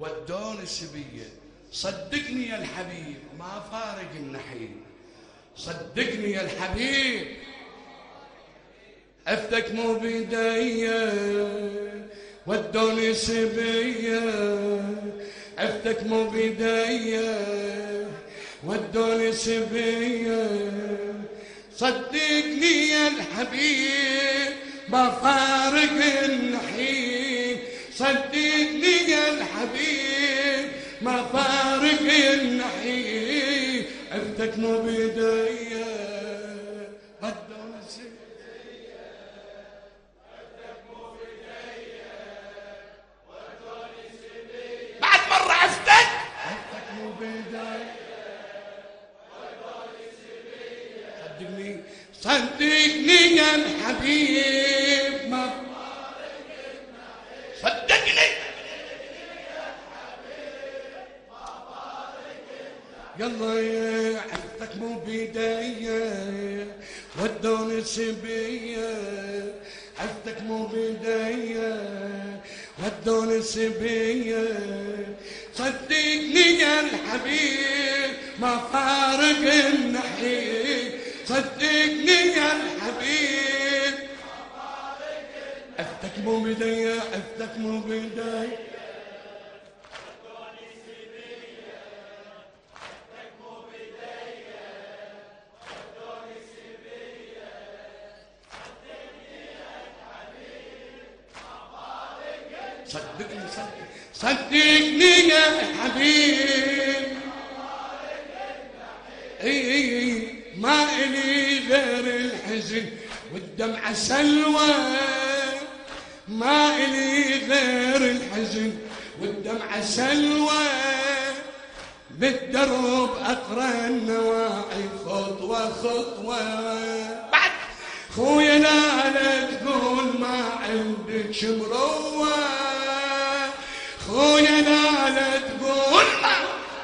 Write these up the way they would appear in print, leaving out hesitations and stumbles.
ودوني سبية. صدقني يا الحبيب ما فارق النحيب، صدقني يا الحبيب عفتك مو بيديا. ودوني سبية عفتك مو بيديا، ودوني سبية. صدقني يا الحبيب ما فارق النحيب، صدقني يا الحبيب ما فارق النحيب. عفتك مو بيديا ودوني سبية، عفتك مو بيديا ودوني سبية. بعد مرة عفتك مو بيديا ودوني سبية. صدقني صدقني يا الحبيب ما فارق النحيب، صدقني يلا يا عفتك مو بيديا ودوني سبية، عفتك مو بيديا ودوني سبية. صدقني يا الحبيب ما فارق النحيب، صدقني يا الحبيب ما فارق النحيب. عفتك مو بيديا عفتك مو بيديا صدقني صدقني يا حبيب. اي ما إلي غير الحزن والدمعة سلوى، ما إلي غير الحزن والدمعة سلوى. بالدرب أقرأ النواعي خطوة خطوة. بعد خويا لا تقول ما عندك مروة، خويا لا تقول ما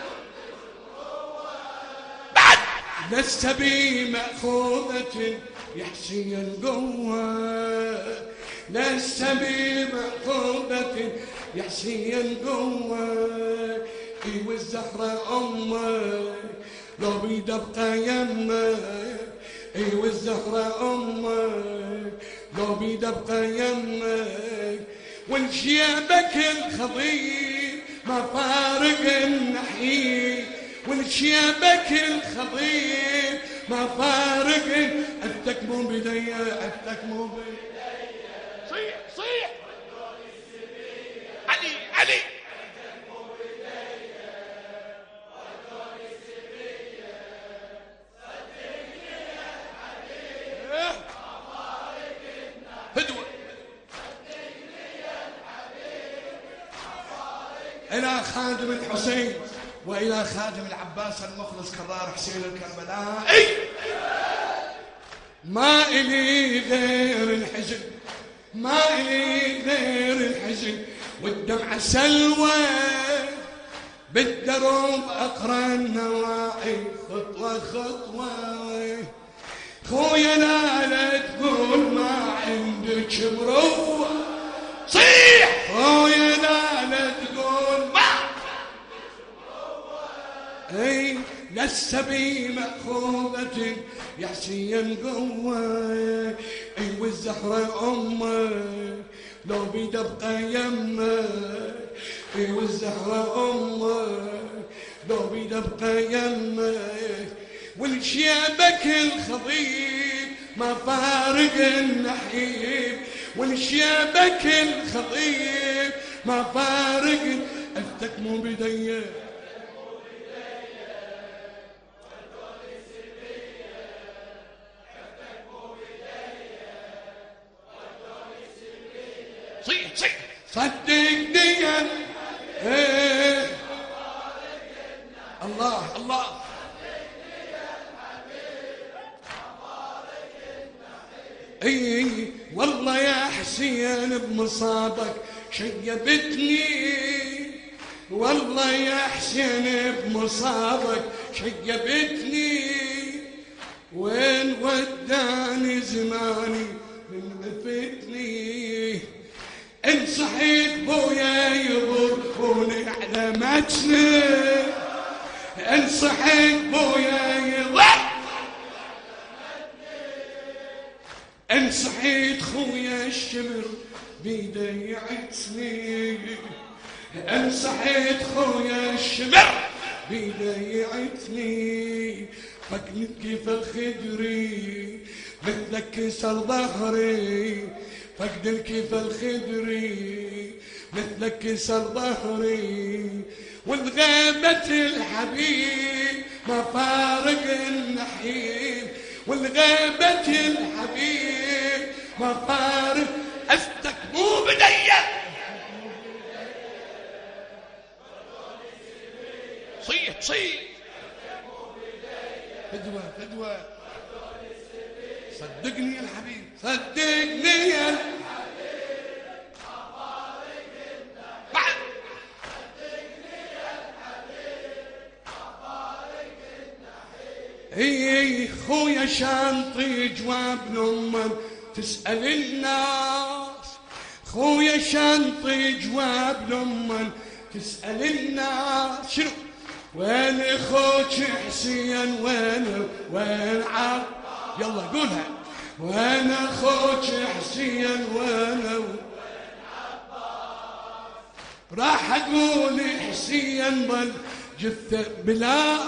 بعد لست بي مأخوذة يا حسين القوة، لست بي مأخوذة يا حسين القوة. اي والزهرة أمك لو بيد ابقى يمك، اي والزهرة أمك لو بيد ابقى يمك. ونشيبك الخضير ما فارق النحيب، ونشيبك الخضير ما فارق. عفتك مو بيديا عفتك مو بيديا. صيح صيح علي علي. إلى خادم الحسين وإلى خادم العباس المخلص كرار حسين الكربلائي. ما إلي غير الحزن، ما إلي غير الحزن والدمعة سلوى. بالدرب أقرأ النواعي خطوة خطوة. خويا لا تقول ما عندك مروة، صيح خويا لا تقول ما اي لست بي مأخوذة يا حسين قوة. اي والزهرة أمك لو بيد ابقى يمك، اي والزهرة أمك لو بيد ابقى يمك. ونشيبك الخضيب ما فارق النحيب، ونشيبك الخضيب ما فارق. عفتك مو بيديا صيح صيح. صدقني يا الله الله. اي والله يا حسين بمصابك شيبتني، والله يا حسين بمصابك شيبتني. وين وداني زماني من عفتني. ان صحيت بويا يضربوني على عجلي انصحك بويا يضل انصحيت خويا الشمر بيدي عتني انصحيت خويا الشمر بيدي عتني فقدك كيف الخدري مثلك كسر ظهري فقدك كيف الخدري مثلك كسر ظهري والغابة الحبيب ما فارق النحيل والغابة الحبيب ما فارق أفتك مو بدية صيح صيح فدوى فدوى صدقني يا الحبيب صدقني يا الحبيب اي خويا شانطي جواب لمن تسأل الناس خويا شانطي جواب لمن تسأل الناس شنو وين اخوك حسين وين عب يلا قولها وين اخوك حسين وين راح اقول حسين ظل جثة بلا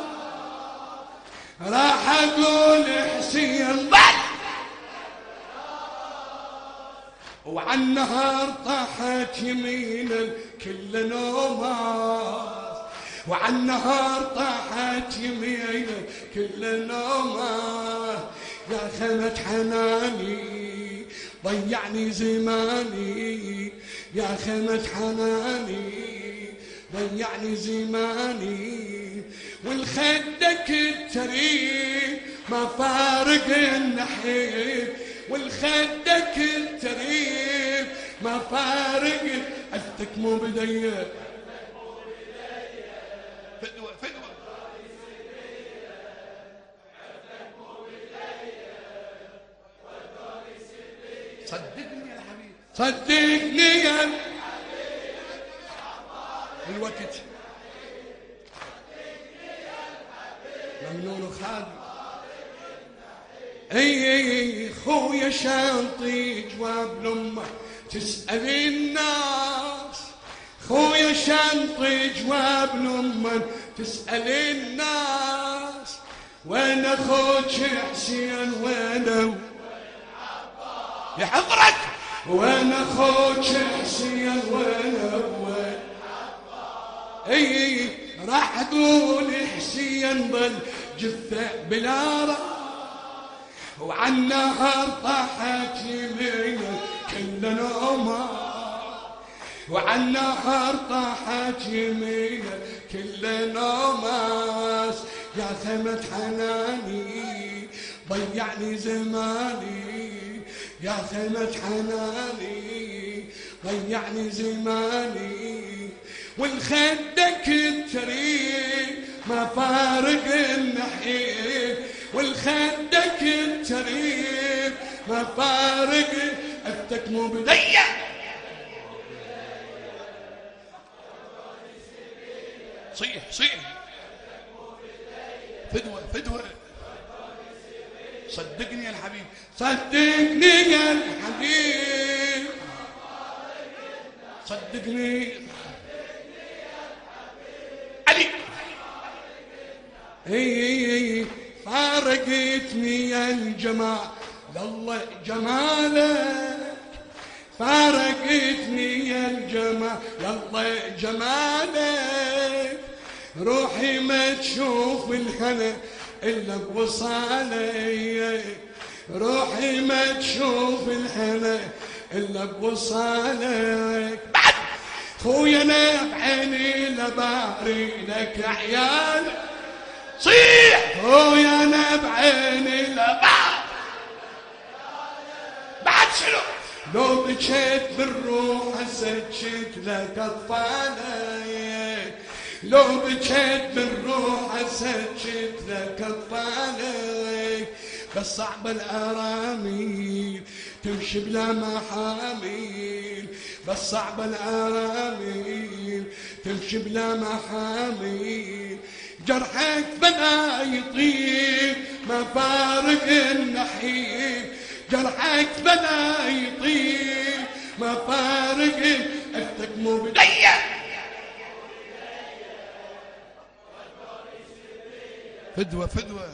راح اقول حسين ظل وعن نهار طاحت يمين كل نومات وعن نهار طاحت يمين كل نومات يا خمة حناني ضيعني زماني يا خمة حناني ضيعني زماني والخدك التريب ما فارق النحيب والخدك التريب ما فارق أفتك مو بديه فدوى فدوى صدقني يا حبيبي صدقني يا الوقت ممنون خالد اي خويا شانطي جواب لامه تسأل الناس خويا شانطي جواب لامه تسأل الناس وين اخوك حسين وين يا حضرك وين اخوك حسين وين اي راح اقول حسين ظل جثة بلا راس وعن نهار طاحت يمينه كل نومه وعن نهار طاحت يمينه كل نوماس يا خمة حناني ضيعني زماني يا خمة حناني ضيعني زماني والخدك التريب ما فارق النحيب والخدك التريب ما فارق أفتك مو بدية صيح صيح فدوى فدوى صدقني يا الحبيب صدقني يا الحبيب صدقني علي اي فارقتني يا الجمال الله جمالك فارقتني يا الجمال الله جمالك روحي ما تشوف الهنا إلا بوصالك روحي ما تشوف الهنا إلا بوصالك بعد خويا انا بعيني لباري لك عيال صيح خويا انا بعيني لباري بعد شنو لو بكيت بالروح سجت لك اطفالك لو بكيت بالروح سجت لك اطفالك بس صعب الاراميل تمشي بلا محاميل بس صعب الآمين تمشي بلا محامي، جرحك بلا يطيب ما فارق النحيب، جرحك بلا يطيب ما فارق اختك مو بدية. فدوة فدوة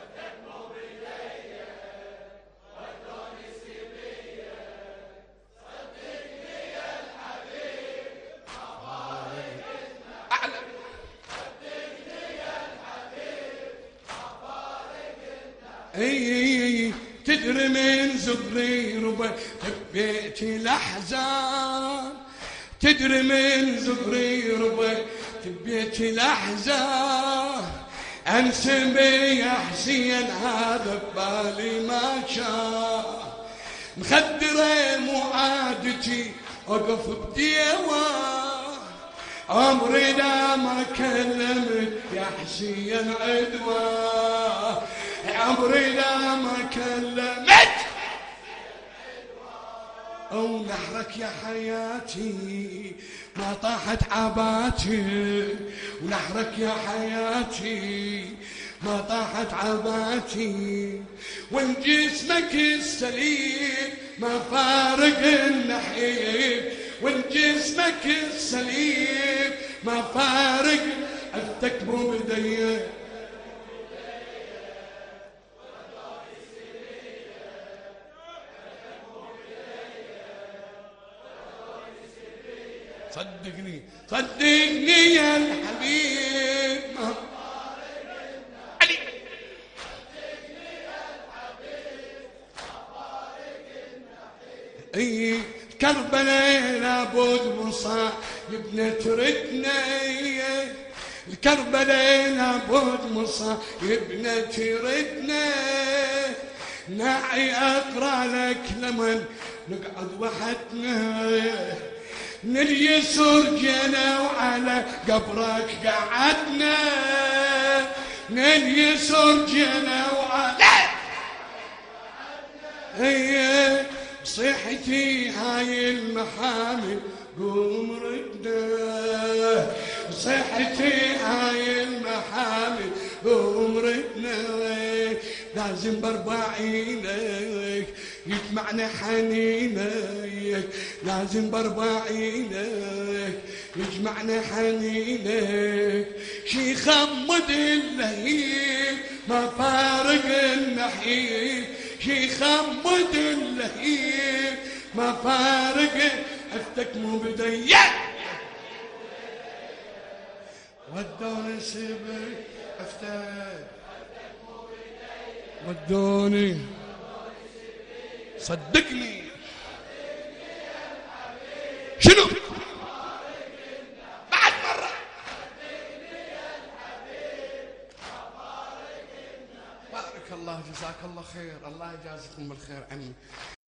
اي تدري من زغري ربع تبيتي الاحزان، تدري من زغري ربع تبيتي الاحزان، انسمي يا حسين هذا ببالي ما شاف، مخدره مو عادتي اقف بديوان، عمري لا ما كلمت يا حسين عدوان، عمري لا ما كلمت او نحرك يا حياتي ما طاحت عباتي، ونحرك يا حياتي ما طاحت عباتي، وان جسمك السليم ما فارق النحيب، وان جسمك السليم ما فارق اختك مو بديه. صدقني صدقني يا الحبيب علي، اي كربلاء لابد مصايبنا تردنا، الكربلاء لابد مصايبنا تردنا، ناعي اقرا لك لمن نقعد وحدنا، من اليسر جينا وعلى قبرك قعدنا، من اليسر جينا وعلى هي صيحتي هاي المحامل قوم ردنا، صيحتي هاي المحامل قوم ردنا، لازم باربعينك يجمعنا حنينك، لازم باربعينك يجمعنا حنينك، شي خمد اللهيب ما فارق النحيب، شي خمد اللهيب ما فارق اختك مو بدية. ودوني سبك افتك ودوني صدقني شنو بعد مرة بارك الله جزاك الله خير، الله يجازيكم بالخير عني.